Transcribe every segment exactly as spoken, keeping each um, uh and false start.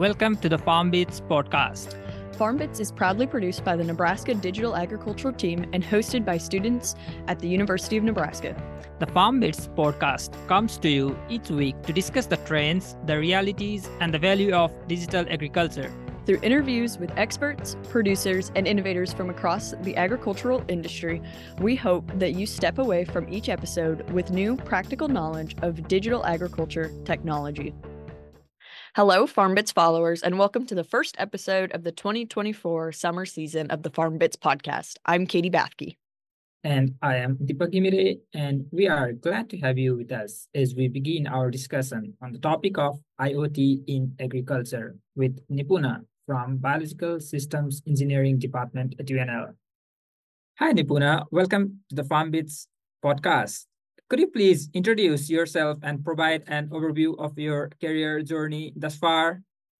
Welcome to the FarmBits podcast. FarmBits is proudly produced by the Nebraska Digital Agricultural Team and hosted by students at the University of Nebraska. The FarmBits podcast comes to you each week to discuss the trends, the realities, and the value of digital agriculture. Through interviews with experts, producers, and innovators from across the agricultural industry, we hope that you step away from each episode with new practical knowledge of digital agriculture technology. Hello, FarmBits followers, and welcome to the first episode of the twenty twenty-four summer season of the FarmBits podcast. I'm Katie Bathke. And I am Deepak Gimire, and we are glad to have you with us as we begin our discussion on the topic of IoT in agriculture with Nipuna from Biological Systems Engineering Department at U N L. Hi, Nipuna. Welcome to the FarmBits podcast. Could you please introduce yourself and provide an overview of your career journey thus far?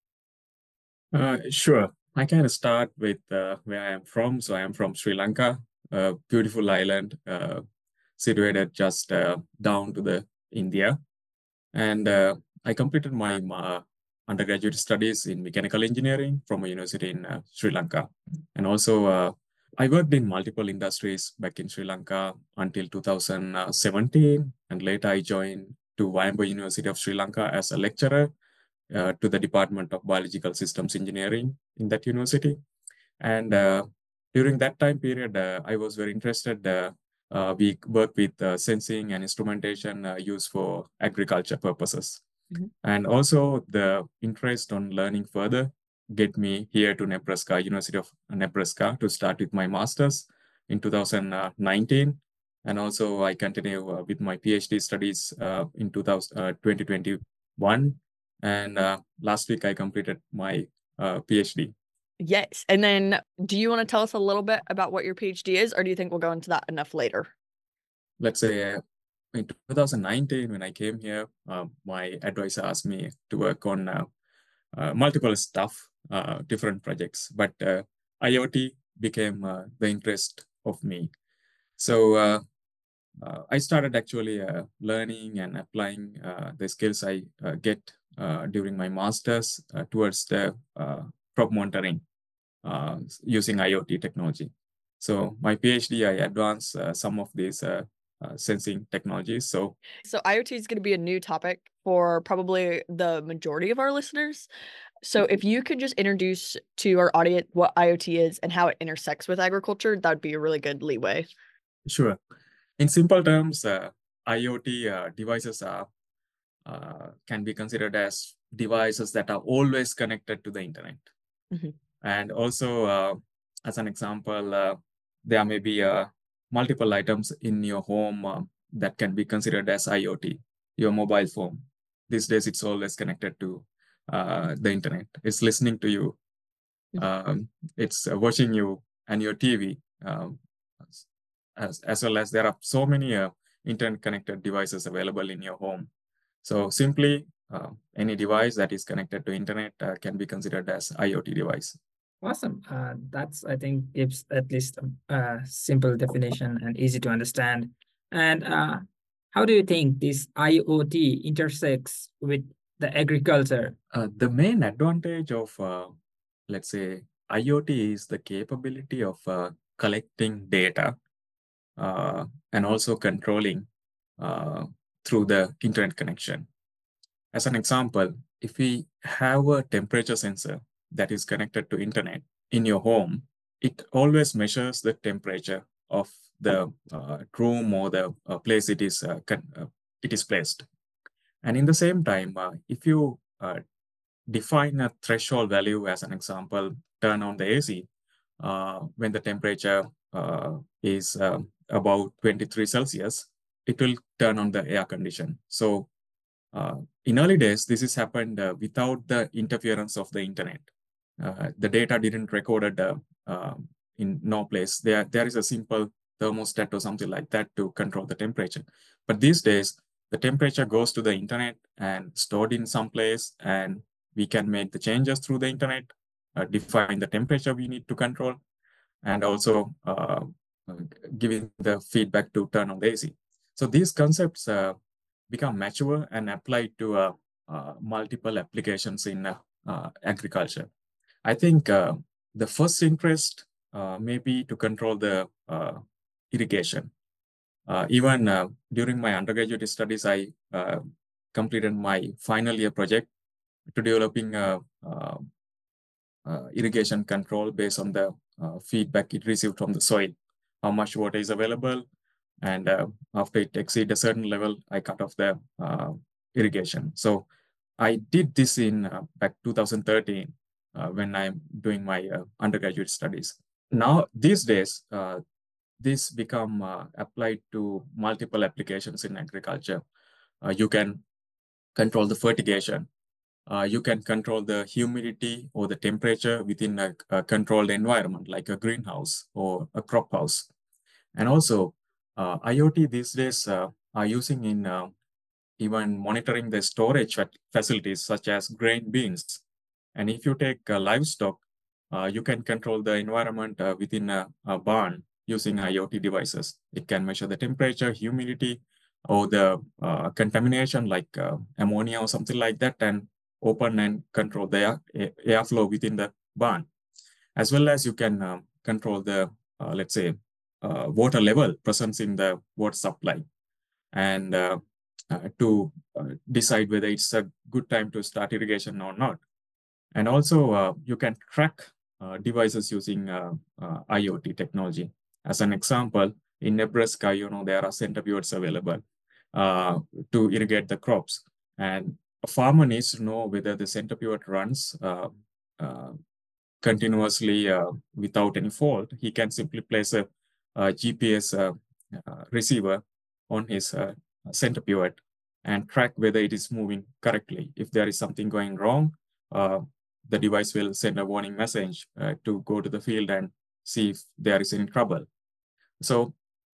Uh, sure. I can start with uh, where I am from. So I am from Sri Lanka, a beautiful island uh, situated just uh, down to the India. And uh, I completed my uh, undergraduate studies in mechanical engineering from a university in uh, Sri Lanka. And also uh, I worked in multiple industries back in Sri Lanka until two thousand seventeen. And later I joined to Wayamba University of Sri Lanka as a lecturer uh, to the Department of Biological Systems Engineering in that university. And uh, during that time period, uh, I was very interested. Uh, uh, we work with uh, sensing and instrumentation uh, used for agriculture purposes. Mm-hmm. And also the interest on learning further get me here to Nebraska, University of Nebraska, to start with my master's in two thousand nineteen. And also I continue uh, with my PhD studies uh, in twenty twenty-one. And uh, last week I completed my uh, PhD. Yes. And then do you want to tell us a little bit about what your PhD is, or do you think we'll go into that enough later? Let's say uh, in two thousand nineteen, when I came here, uh, my advisor asked me to work on uh, uh, multiple stuff, uh, different projects, but uh, IoT became uh, the interest of me. So uh, uh, I started actually uh, learning and applying uh, the skills I uh, get uh, during my master's uh, towards the uh, crop monitoring uh, using IoT technology. So my PhD, I advanced uh, some of these uh, uh, sensing technologies. So, so IoT is going to be a new topic for probably the majority of our listeners. So if you could just introduce to our audience what IoT is and how it intersects with agriculture, that would be a really good leeway. Sure. In simple terms, uh, IoT uh, devices are uh, can be considered as devices that are always connected to the internet. Mm-hmm. And also, uh, as an example, uh, there may be uh, multiple items in your home uh, that can be considered as IoT. Your mobile phone. These days, it's always connected to uh, the internet. It's listening to you. Mm-hmm. Um, it's uh, watching you and your T V. Um, as, as well as there are so many uh, internet-connected devices available in your home. So simply, uh, any device that is connected to internet uh, can be considered as IoT device. Awesome. Uh, that's, I think, gives at least a, a simple definition and easy to understand. And uh, how do you think this IoT intersects with the agriculture? Uh, the main advantage of, uh, let's say, IoT is the capability of uh, collecting data uh, and also controlling uh, through the internet connection. As an example, if we have a temperature sensor that is connected to internet in your home, it always measures the temperature of the uh, room or the uh, place it is uh, con- uh, it is placed. And in the same time, uh, if you uh, define a threshold value, as an example, turn on the A C uh, when the temperature uh, is uh, about twenty-three Celsius, it will turn on the air condition. So uh, in early days, this has happened uh, without the interference of the internet. Uh, the data didn't recorded uh, uh, in no place. There, there is a simple thermostat or something like that to control the temperature. But these days, the temperature goes to the internet and stored in some place, and we can make the changes through the internet, uh, define the temperature we need to control, and also uh, giving the feedback to turn on the A C. So these concepts uh, become mature and applied to uh, uh, multiple applications in uh, uh, agriculture. I think uh, the first interest uh, may be to control the uh, irrigation. Uh, even uh, during my undergraduate studies, I uh, completed my final year project to developing a, uh, uh, irrigation control based on the uh, feedback it received from the soil, how much water is available, and uh, after it exceeds a certain level, I cut off the uh, irrigation. So I did this in uh, back two thousand thirteen uh, when I'm doing my uh, undergraduate studies. Now, these days, uh, this become uh, applied to multiple applications in agriculture. Uh, you can control the fertigation. Uh, you can control the humidity or the temperature within a, a controlled environment, like a greenhouse or a crop house. And also, uh, IoT these days uh, are using in uh, even monitoring the storage facilities, such as grain bins. And if you take uh, livestock, uh, you can control the environment uh, within a, a barn using IoT devices. It can measure the temperature, humidity, or the uh, contamination like uh, ammonia or something like that, and open and control the air, airflow within the barn. As well as you can uh, control the, uh, let's say, uh, water level presence in the water supply, and uh, uh, to uh, decide whether it's a good time to start irrigation or not. And also, uh, you can track uh, devices using uh, uh, IoT technology. As an example, in Nebraska, you know, there are centrifuges available uh, to irrigate the crops. And a farmer needs to know whether the centrifuge runs uh, uh, continuously uh, without any fault. He can simply place a, a G P S uh, uh, receiver on his uh, centrifuge and track whether it is moving correctly. If there is something going wrong, uh, the device will send a warning message uh, to go to the field and see if there is any trouble. So,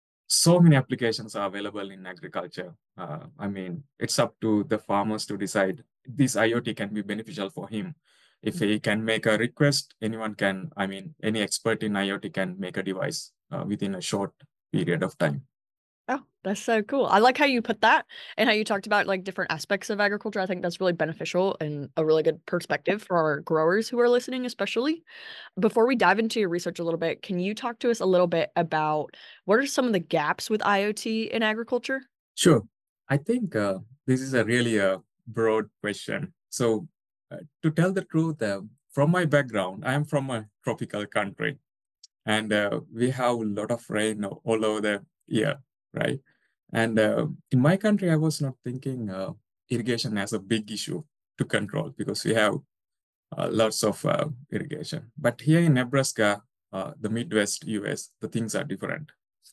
so many applications are available in agriculture. Uh, I mean, it's up to the farmers to decide this IoT can be beneficial for him. If he can make a request, anyone can, I mean, any expert in IoT can make a device uh, within a short period of time. Oh, that's so cool. I like how you put that and how you talked about like different aspects of agriculture. I think that's really beneficial and a really good perspective for our growers who are listening, especially. Before we dive into your research a little bit, can you talk to us a little bit about what are some of the gaps with IoT in agriculture? Sure. I think uh, this is a really a broad question. So uh, to tell the truth, uh, from my background, I am from a tropical country, and uh, we have a lot of rain all over the year, right? And uh, in my country, I was not thinking uh, irrigation as a big issue to control because we have uh, lots of uh, irrigation. But here in Nebraska, uh, the Midwest U S, the things are different.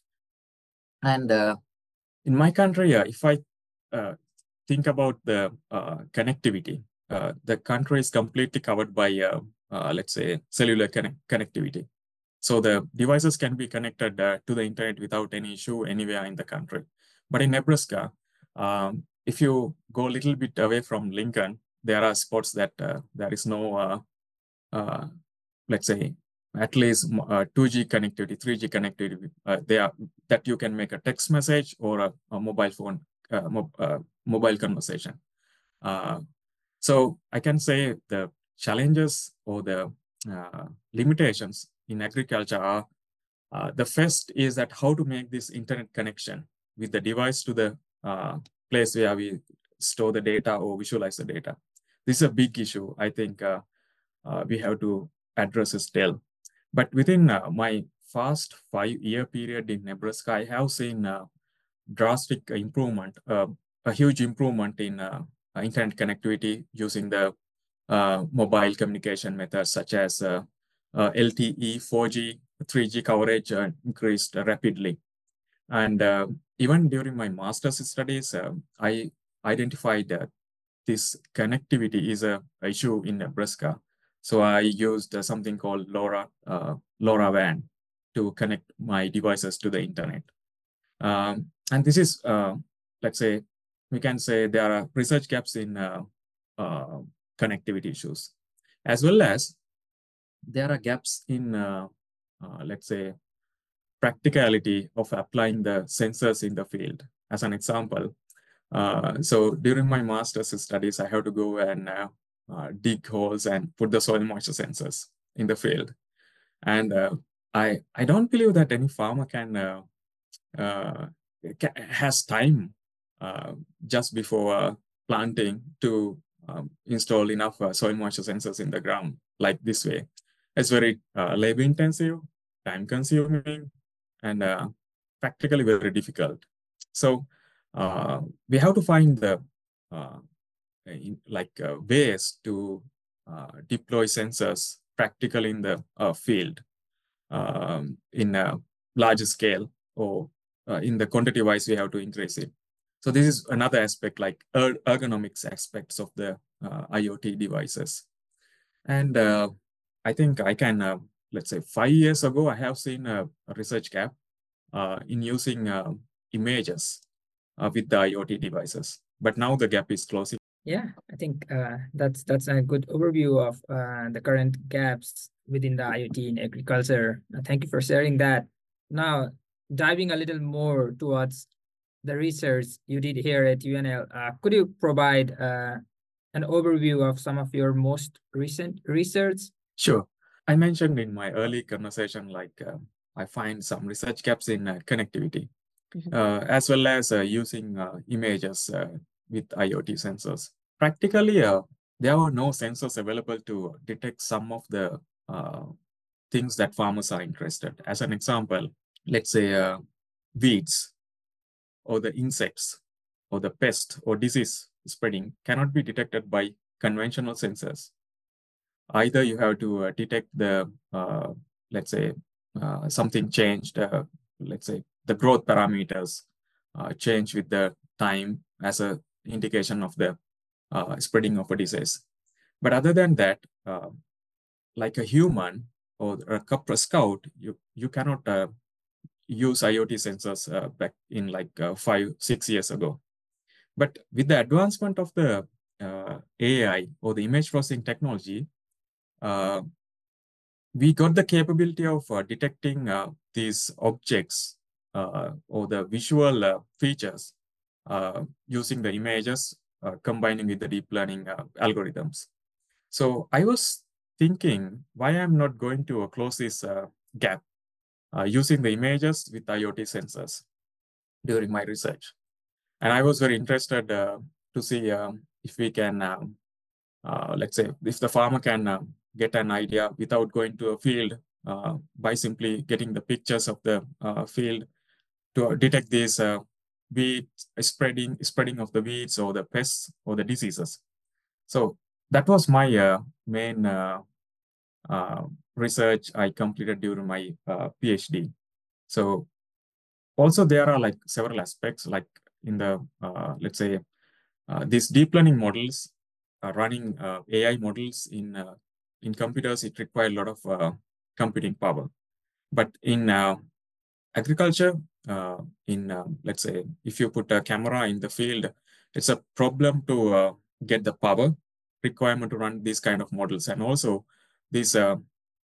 And uh, in my country, uh, if I uh, think about the uh, connectivity, uh, the country is completely covered by, uh, uh, let's say, cellular connect connectivity. So the devices can be connected uh, to the internet without any issue anywhere in the country. But in Nebraska, um, if you go a little bit away from Lincoln, there are spots that uh, there is no, uh, uh, let's say, at least uh, two G connectivity, three G connectivity. Uh, they are, that you can make a text message or a, a mobile phone, uh, mo uh, mobile conversation. Uh, so I can say the challenges or the uh, limitations in agriculture are, uh, the first is that how to make this internet connection with the device to the uh, place where we store the data or visualize the data. This is a big issue. I think uh, uh, we have to address it still. But within uh, my first five-year period in Nebraska, I have seen uh, drastic improvement, uh, a huge improvement in uh, internet connectivity using the uh, mobile communication methods such as uh, uh, L T E, four G, three G coverage uh, increased rapidly. And uh, even during my master's studies, uh, I identified that this connectivity is a issue in Nebraska. So I used uh, something called LoRa, uh, LoRaWAN to connect my devices to the internet. Um, and this is, uh, let's say, we can say there are research gaps in uh, uh, connectivity issues, as well as there are gaps in, uh, uh, let's say, practicality of applying the sensors in the field. As an example, uh, so during my master's studies, I have to go and uh, uh, dig holes and put the soil moisture sensors in the field. And uh, I, I don't believe that any farmer can, uh, uh, ca- has time uh, just before uh, planting to um, install enough uh, soil moisture sensors in the ground like this way. It's very uh, labor intensive, time consuming, and uh, practically very difficult. So uh, we have to find the uh, in, like uh, ways to uh, deploy sensors practically in the uh, field um, in a larger scale, or uh, in the quantity wise we have to increase it. So this is another aspect, like er ergonomics aspects of the uh, IoT devices. And uh, I think I can, uh, let's say five years ago, I have seen a, a research gap uh, in using uh, images uh, with the IoT devices. But now the gap is closing. Yeah, I think uh, that's that's a good overview of uh, the current gaps within the IoT in agriculture. Uh, thank you for sharing that. Now, diving a little more towards the research you did here at U N L, uh, could you provide uh, an overview of some of your most recent research? Sure. I mentioned in my early conversation, like uh, I find some research gaps in uh, connectivity, Mhm. uh, as well as uh, using uh, images uh, with IoT sensors. Practically, uh, there were no sensors available to detect some of the uh, things that farmers are interested. As an example, let's say uh, weeds or the insects or the pest or disease spreading cannot be detected by conventional sensors. Either you have to uh, detect the, uh, let's say, uh, something changed, uh, let's say the growth parameters uh, change with the time as a indication of the uh, spreading of a disease. But other than that, uh, like a human or a Cupra Scout, you, you cannot uh, use IoT sensors uh, back in like uh, five, six years ago. But with the advancement of the uh, A I or the image processing technology, uh, we got the capability of uh, detecting uh, these objects uh, or the visual uh, features uh, using the images, uh, combining with the deep learning uh, algorithms. So I was thinking why I'm not going to close this uh, gap uh, using the images with IoT sensors during my research. And I was very interested uh, to see um, if we can, um, uh, let's say, if the farmer can uh, get an idea without going to a field uh, by simply getting the pictures of the uh, field to detect this uh, weed spreading, spreading of the weeds or the pests or the diseases. So that was my uh, main uh, uh, research I completed during my uh, PhD. So also there are like several aspects, like in the, uh, let's say, uh, these deep learning models are running uh, A I models in, uh, in computers, it requires a lot of uh, computing power. But in uh, agriculture, uh, in, uh, let's say, if you put a camera in the field, it's a problem to uh, get the power requirement to run these kind of models. And also these uh,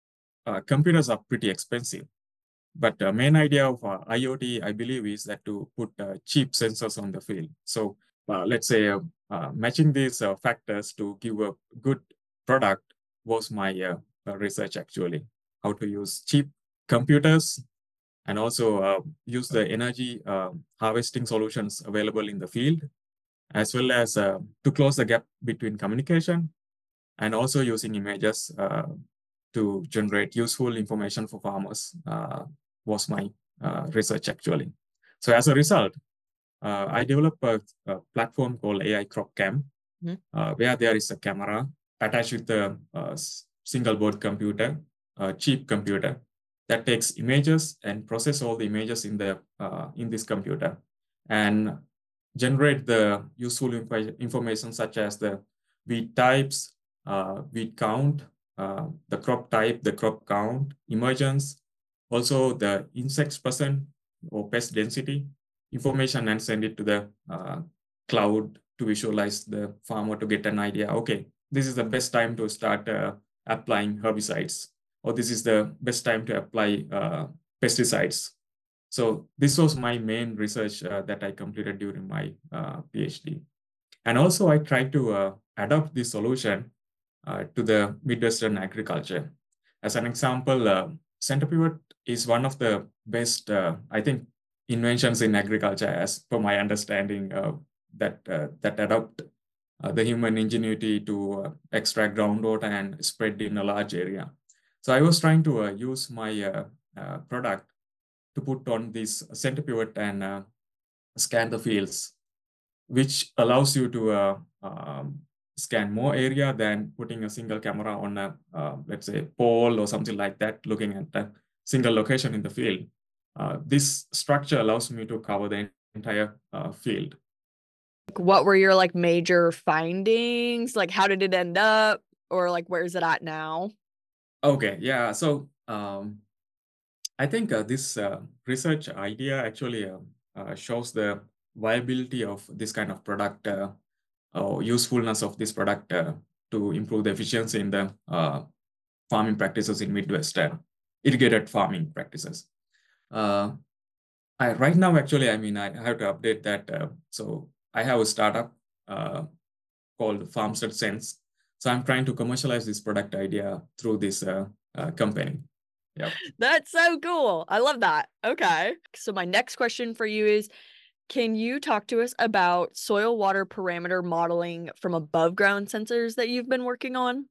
uh, computers are pretty expensive. But the main idea of uh, IoT, I believe, is that to put uh, cheap sensors on the field. So uh, let's say uh, uh, matching these uh, factors to give a good product was my uh, uh, research actually. How to use cheap computers and also uh, use the energy uh, harvesting solutions available in the field, as well as uh, to close the gap between communication and also using images uh, to generate useful information for farmers uh, was my uh, research actually. So as a result, uh, I developed a, a platform called A I Crop Cam, mm-hmm. uh, where there is a camera attached with a, a single board computer, a cheap computer that takes images and process all the images in the uh, in this computer and generate the useful inf information such as the weed types, uh, weed count, uh, the crop type, the crop count, emergence, also the insects percent or pest density information, and send it to the uh, cloud to visualize the farmer to get an idea. Okay, this is the best time to start uh, applying herbicides, or this is the best time to apply uh, pesticides. So this was my main research uh, that I completed during my uh, PhD. And also I tried to uh, adopt this solution uh, to the Midwestern agriculture. As an example, uh, center pivot is one of the best, uh, I think, inventions in agriculture, as per my understanding, uh, that uh, that adopt uh, the human ingenuity to uh, extract groundwater and spread in a large area. So I was trying to uh, use my uh, uh, product to put on this center pivot and uh, scan the fields, which allows you to uh, um, scan more area than putting a single camera on a, uh, let's say, pole or something like that, looking at a single location in the field. Uh, this structure allows me to cover the entire uh, field. What were your like major findings? Like, how did it end up? Or like, where is it at now? Okay, yeah. So um, I think uh, this uh, research idea actually uh, uh, shows the viability of this kind of product uh, or usefulness of this product uh, to improve the efficiency in the uh, farming practices in Midwest, uh, irrigated farming practices. Uh, I, right now, actually, I mean, I have to update that. Uh, so I have a startup uh, called Farmstead Sense. So I'm trying to commercialize this product idea through this uh, uh, company. Yep. That's so cool. I love that. Okay. So my next question for you is, can you talk to us about soil water parameter modeling from above ground sensors that you've been working on?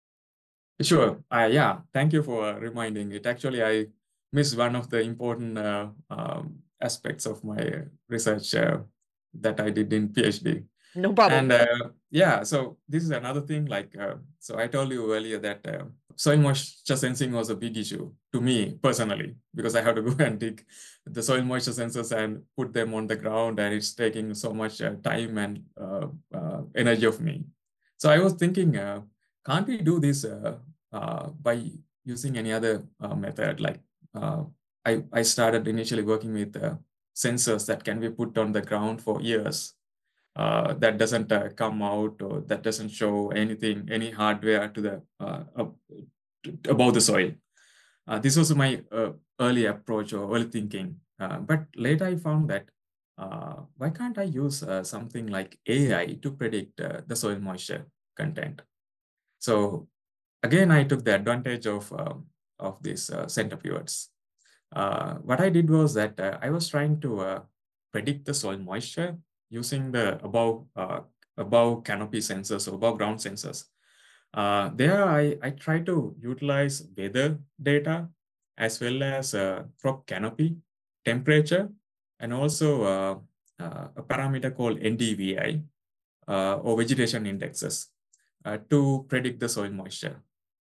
Sure. Uh, yeah. Thank you for uh, reminding it. Actually, I missed one of the important uh, um, aspects of my research uh, that I did in PhD. No problem. And uh, yeah, so this is another thing. Like, uh, so I told you earlier that uh, soil moisture sensing was a big issue to me personally, because I have to go and dig the soil moisture sensors and put them on the ground, and it's taking so much uh, time and uh, uh, energy of me. So I was thinking, uh, can't we do this uh, uh, by using any other uh, method? Like uh, I, I started initially working with uh, sensors that can be put on the ground for years. Uh, that doesn't uh, come out, or that doesn't show anything, any hardware to the uh, uh, to, about the soil. Uh, this was my uh, early approach or early thinking. Uh, but later I found that uh, why can't I use uh, something like A I to predict uh, the soil moisture content? So again, I took the advantage of um, of these uh, center pivots. Uh, what I did was that uh, I was trying to uh, predict the soil moisture using the above uh, above canopy sensors or above ground sensors. Uh, there, I, I try to utilize weather data as well as uh, crop canopy, temperature, and also uh, uh, a parameter called N D V I uh, or vegetation indexes uh, to predict the soil moisture.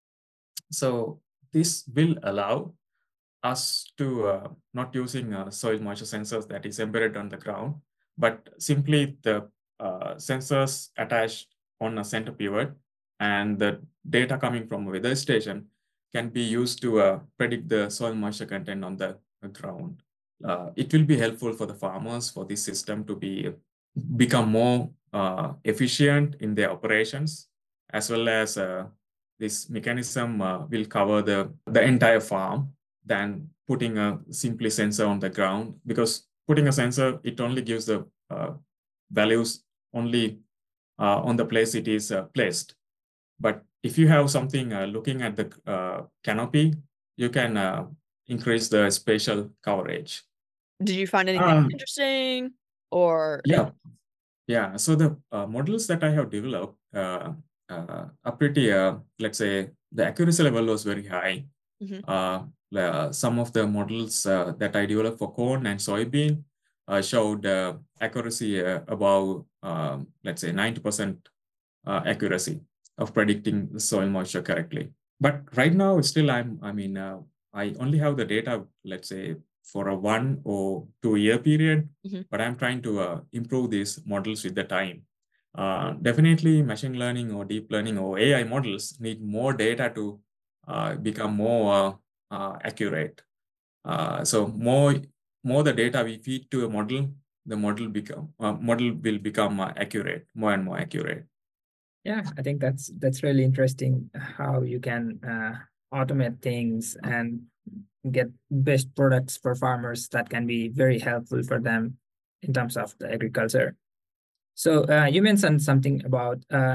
So this will allow us to uh, not using uh, soil moisture sensors that is embedded on the ground, but simply the uh, sensors attached on a center pivot, and the data coming from a weather station can be used to uh, predict the soil moisture content on the ground. Uh, it will be helpful for the farmers for this system to be become more uh, efficient in their operations, as well as uh, this mechanism uh, will cover the, the entire farm than putting a simply sensor on the ground, because putting a sensor, it only gives the uh, values only uh, on the place it is uh, placed. But if you have something uh, looking at the uh, canopy, you can uh, increase the spatial coverage. Did you find anything Um, interesting or? Yeah, yeah. So the uh, models that I have developed uh, uh, are pretty, uh, let's say, the accuracy level was very high. Mhm. Uh, uh, some of the models uh, that I developed for corn and soybean uh, showed uh, accuracy uh, above, um, let's say, ninety percent uh, accuracy of predicting the soil moisture correctly. But right now, still, I'm, I mean, uh, I only have the data, let's say, for a one or two year period, Mhm. but I'm trying to uh, improve these models with the time. Uh, definitely, machine learning or deep learning or A I models need more data to uh, become more uh, uh, accurate. Uh, so more, more the data we feed to a model, the model become uh, model will become uh, accurate, more and more accurate. Yeah, I think that's that's really interesting how you can uh, automate things and get best products for farmers that can be very helpful for them in terms of the agriculture. So uh, you mentioned something about uh,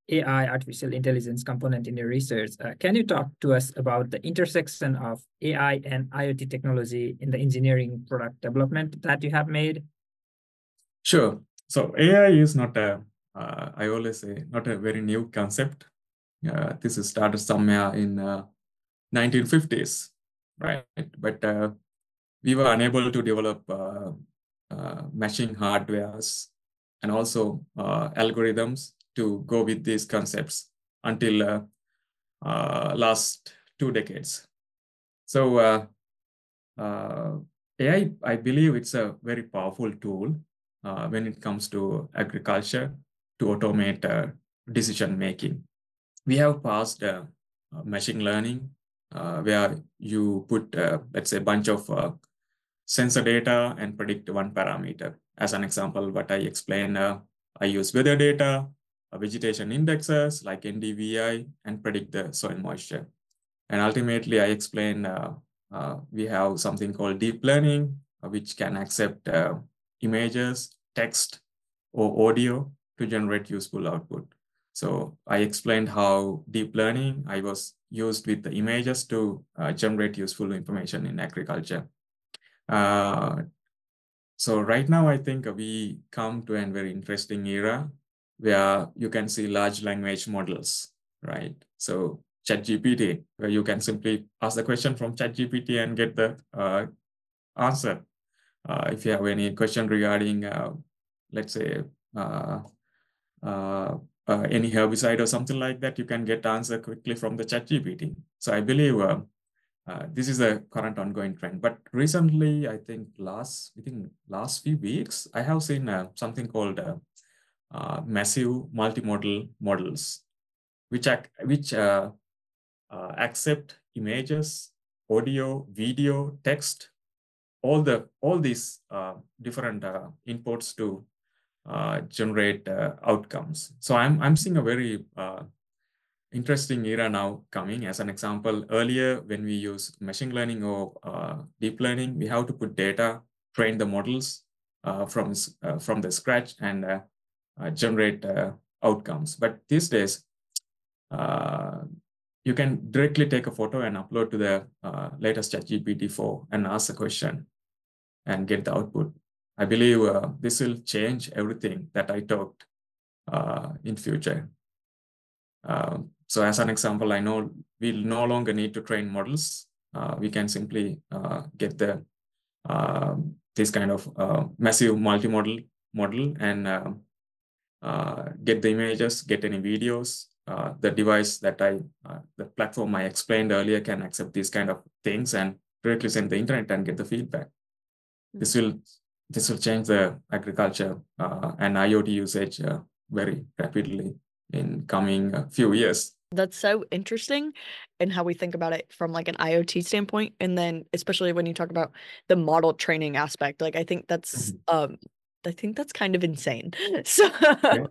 A I, artificial intelligence component in your research. Uh, can you talk to us about the intersection of A I and IoT technology in the engineering product development that you have made? Sure. So A I is not a, uh, I always say, not a very new concept. Uh, this is started somewhere in uh, nineteen fifties, right? But uh, we were unable to develop uh, uh, machine hardwares and also uh, algorithms to go with these concepts until uh, uh, last two decades. So uh, uh, A I, I believe it's a very powerful tool uh, when it comes to agriculture to automate uh, decision making. We have passed uh, machine learning uh, where you put, uh, let's say, a bunch of uh, sensor data and predict one parameter. As an example, what I explained, uh, I use weather data, uh, vegetation indexes like N D V I, and predict the soil moisture. And ultimately, I explained uh, uh, we have something called deep learning, uh, which can accept uh, images, text, or audio to generate useful output. So I explained how deep learning I was used with the images to uh, generate useful information in agriculture. Uh, so right now, I think we come to a very interesting era where you can see large language models, right? So ChatGPT, where you can simply ask the question from ChatGPT and get the uh, answer. Uh, if you have any question regarding, uh, let's say, uh, uh, uh, any herbicide or something like that, you can get answer quickly from the ChatGPT. So I believe uh, uh, this is a current ongoing trend. But recently, I think last, I think last few weeks, I have seen uh, something called uh, uh, massive multimodal models, which ac which uh, uh, accept images, audio, video, text, all the all these uh, different uh, inputs to uh, generate uh, outcomes. So I'm I'm seeing a very uh, interesting era now coming. As an example, earlier when we use machine learning or uh, deep learning, we have to put data, train the models uh, from uh, from the scratch, and uh, uh, generate uh, outcomes. But these days, uh, you can directly take a photo and upload to the uh, latest ChatGPT four and ask a question and get the output. I believe uh, this will change everything that I talked uh, in future. Uh, so as an example, I know we'll no longer need to train models. Uh, we can simply uh, get the uh, this kind of uh, massive multimodal model and uh, uh, get the images, get any videos. Uh, the device that I, uh, the platform I explained earlier can accept these kind of things and directly send the internet and get the feedback. Mm-hmm. This will this will change the agriculture uh, and IoT usage uh, very rapidly in coming uh, few years. That's so interesting in how we think about it from like an IoT standpoint. And then especially when you talk about the model training aspect, like I think that's, mm-hmm. um, I think that's kind of insane. So, yeah.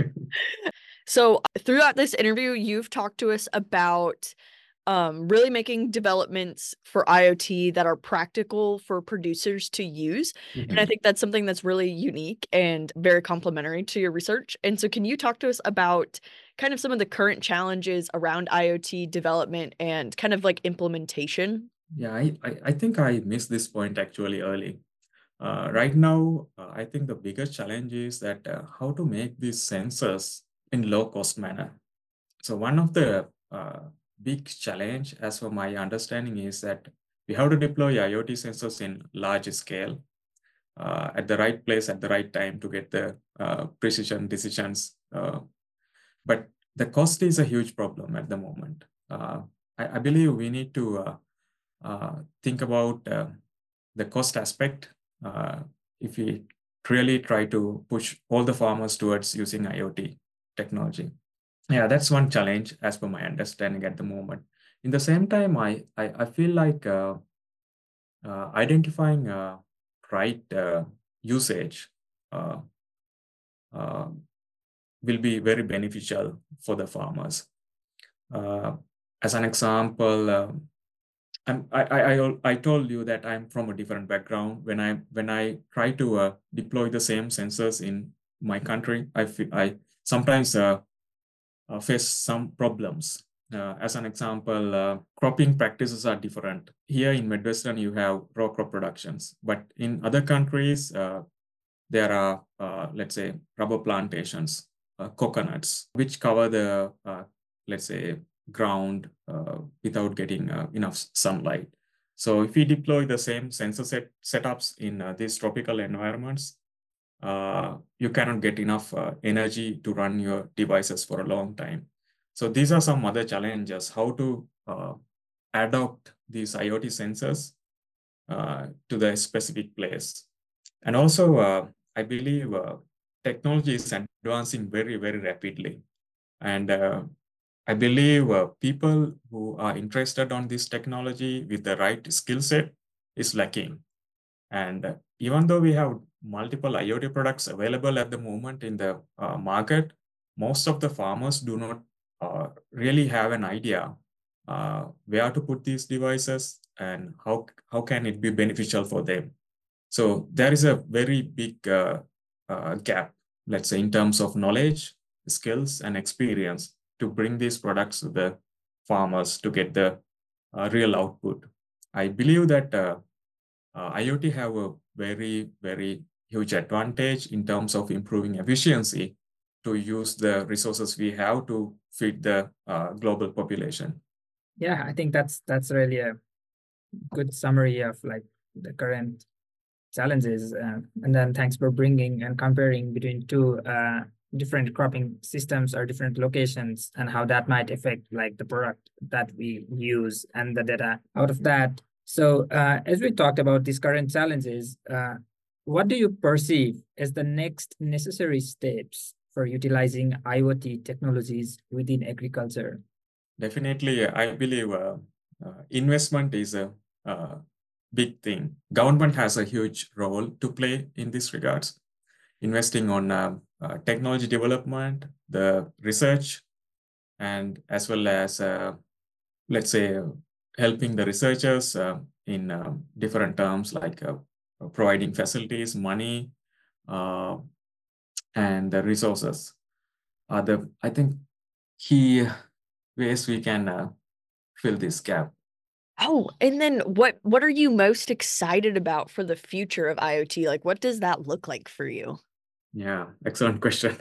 So throughout this interview, you've talked to us about um, really making developments for IoT that are practical for producers to use. Mm-hmm. And I think that's something that's really unique and very complementary to your research. And so can you talk to us about kind of some of the current challenges around IoT development and kind of like implementation? Yeah, I, I, I think I missed this point actually early. Uh, right now, uh, I think the biggest challenge is that uh, how to make these sensors in low cost manner. So one of the uh, big challenge, as for my understanding, is that we have to deploy IoT sensors in large scale uh, at the right place at the right time to get the uh, precision decisions. Uh, but the cost is a huge problem at the moment. Uh, I, I believe we need to uh, uh, think about uh, the cost aspect uh, if we really try to push all the farmers towards using IoT technology. Yeah, that's one challenge as per my understanding at the moment. In the same time, I, I, I feel like uh, uh, identifying uh, right uh, usage uh, uh, will be very beneficial for the farmers. Uh, as an example, um, I'm, I, I, I told you that I'm from a different background. When I, when I try to uh, deploy the same sensors in my country, I, feel, I sometimes uh, uh, face some problems. Uh, as an example, uh, cropping practices are different. Here in Midwestern, you have row crop productions, but in other countries, uh, there are, uh, let's say, rubber plantations, uh, coconuts, which cover the, uh, let's say, ground uh, without getting uh, enough sunlight. So if we deploy the same sensor set setups in uh, these tropical environments, uh, you cannot get enough uh, energy to run your devices for a long time. So these are some other challenges, how to uh, adopt these IoT sensors uh, to the specific place. And also, uh, I believe uh, technology is advancing very, very rapidly. And uh, I believe uh, people who are interested on this technology with the right skill set is lacking. And uh, even though we have multiple IoT products available at the moment in the uh, market, most of the farmers do not uh, really have an idea uh, where to put these devices and how, how can it be beneficial for them. So there is a very big uh, uh, gap, let's say, in terms of knowledge, skills, and experience to bring these products to the farmers to get the uh, real output. I believe that uh, uh, IoT have a very, very huge advantage in terms of improving efficiency to use the resources we have to feed the uh, global population. Yeah, I think that's that's really a good summary of like the current challenges. Uh, and then thanks for bringing and comparing between two uh, different cropping systems or different locations and how that might affect like the product that we use and the data out of that. So uh, as we talked about these current challenges, uh, what do you perceive as the next necessary steps for utilizing IoT technologies within agriculture? Definitely, I believe uh, uh, investment is a uh, big thing. Government has a huge role to play in this regards, investing on uh, uh, technology development, the research, and as well as, uh, let's say, helping the researchers uh, in uh, different terms like uh, providing facilities, money, uh, and the resources are the, I think, key ways we can uh, fill this gap. Oh, and then what what are you most excited about for the future of IoT? Like, what does that look like for you? Yeah, excellent question.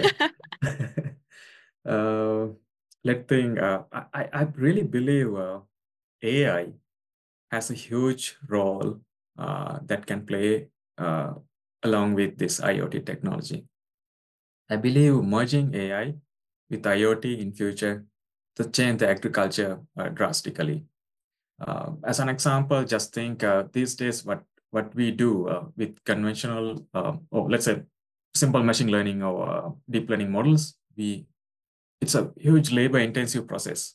uh, let's think. Uh, I I really believe uh, A I has a huge role uh, that can play uh, along with this IoT technology. I believe merging A I with IoT in future to change the agriculture uh, drastically. Uh, as an example, just think uh, these days what what we do uh, with conventional, uh, or let's say simple machine learning or uh, deep learning models. We it's a huge labor intensive process.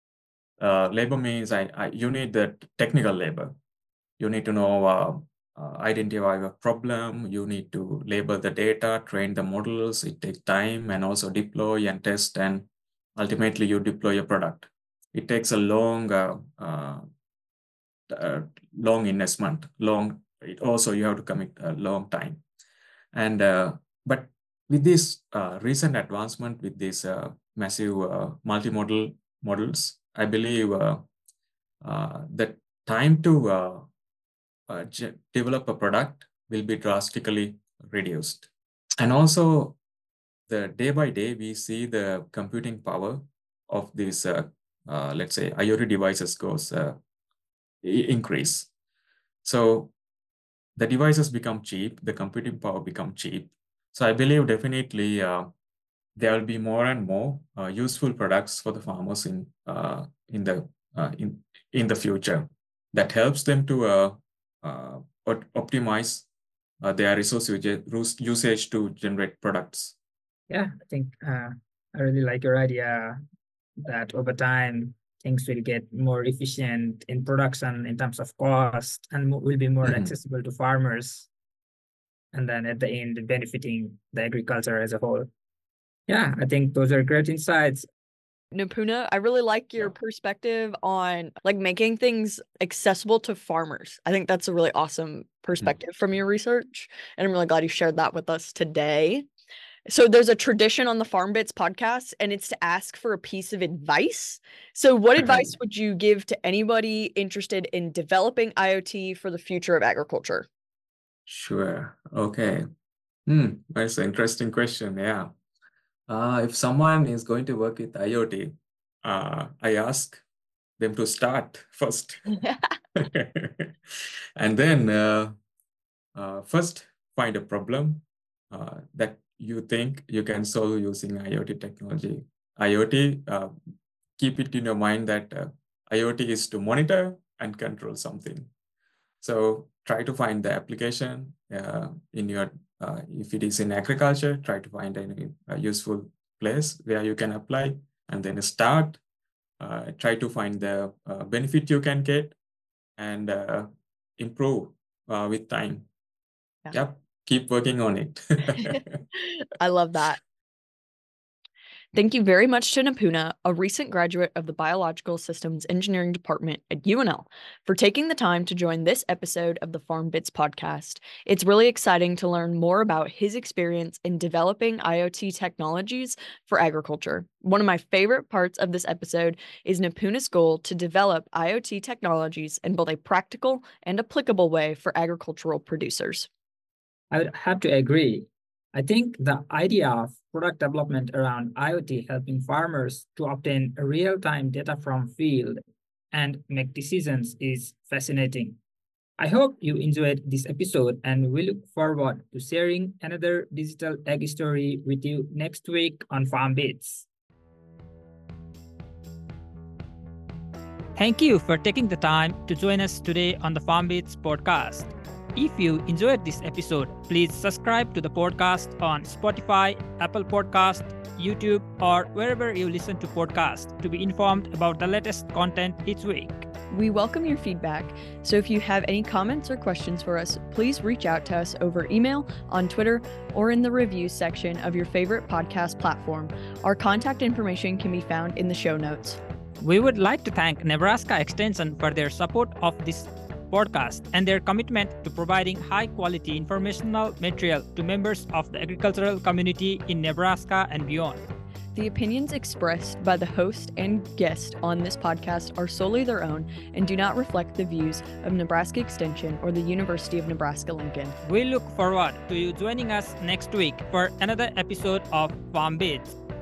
Uh, labor means I, I you need the technical labor. You need to know uh, uh, identify a problem. You need to label the data, train the models. It takes time, and also deploy and test, and ultimately you deploy a product. It takes a long uh, uh, Uh, long investment, long, it also you have to commit a long time. And, uh, but with this uh, recent advancement, with these uh, massive uh, multimodal models, I believe uh, uh, the time to uh, uh, develop a product will be drastically reduced. And also the day by day, we see the computing power of these, uh, uh, let's say, IoT devices goes uh, increase. So the devices become cheap, the computing power become cheap. So I believe definitely uh, there will be more and more uh, useful products for the farmers in uh, in the uh, in in the future that helps them to uh, uh, optimize uh, their resource usage to generate products. Yeah, I think uh, I really like your idea that over time things will get more efficient in production in terms of cost and will be more mm-hmm. accessible to farmers. And then at the end, benefiting the agriculture as a whole. Yeah, I think those are great insights. Nipuna, I really like your yeah. perspective on like making things accessible to farmers. I think that's a really awesome perspective mm-hmm. from your research. And I'm really glad you shared that with us today. So there's a tradition on the Farm Bits podcast, and it's to ask for a piece of advice. So what Okay. advice would you give to anybody interested in developing I O T for the future of agriculture? Sure. Okay. Hmm. That's an interesting question. Yeah. Uh, if someone is going to work with IoT, uh, I ask them to start first. And then uh, uh, first find a problem uh, that you think you can solve using IoT technology. IoT, uh, keep it in your mind that uh, IoT is to monitor and control something. So try to find the application uh, in your, uh, if it is in agriculture, try to find any uh, useful place where you can apply, and then start, uh, try to find the uh, benefit you can get, and uh, improve uh, with time. Yeah. Yep, keep working on it. I love that. Thank you very much to Nipuna, a recent graduate of the Biological Systems Engineering Department at U N L, for taking the time to join this episode of the Farm Bits podcast. It's really exciting to learn more about his experience in developing IoT technologies for agriculture. One of my favorite parts of this episode is Nipuna's goal to develop IoT technologies in both a practical and applicable way for agricultural producers. I would have to agree. I think the idea of product development around IoT helping farmers to obtain real-time data from field and make decisions is fascinating. I hope you enjoyed this episode, and we look forward to sharing another digital ag story with you next week on Farm Bits. Thank you for taking the time to join us today on the Farm Bits podcast. If you enjoyed this episode, please subscribe to the podcast on Spotify, Apple Podcast, YouTube, or wherever you listen to podcasts to be informed about the latest content each week. We welcome your feedback, so if you have any comments or questions for us, please reach out to us over email, on Twitter, or in the reviews section of your favorite podcast platform. Our contact information can be found in the show notes. We would like to thank Nebraska Extension for their support of this podcast and their commitment to providing high-quality informational material to members of the agricultural community in Nebraska and beyond. The opinions expressed by the host and guest on this podcast are solely their own and do not reflect the views of Nebraska Extension or the University of Nebraska-Lincoln. We look forward to you joining us next week for another episode of Farm Bits.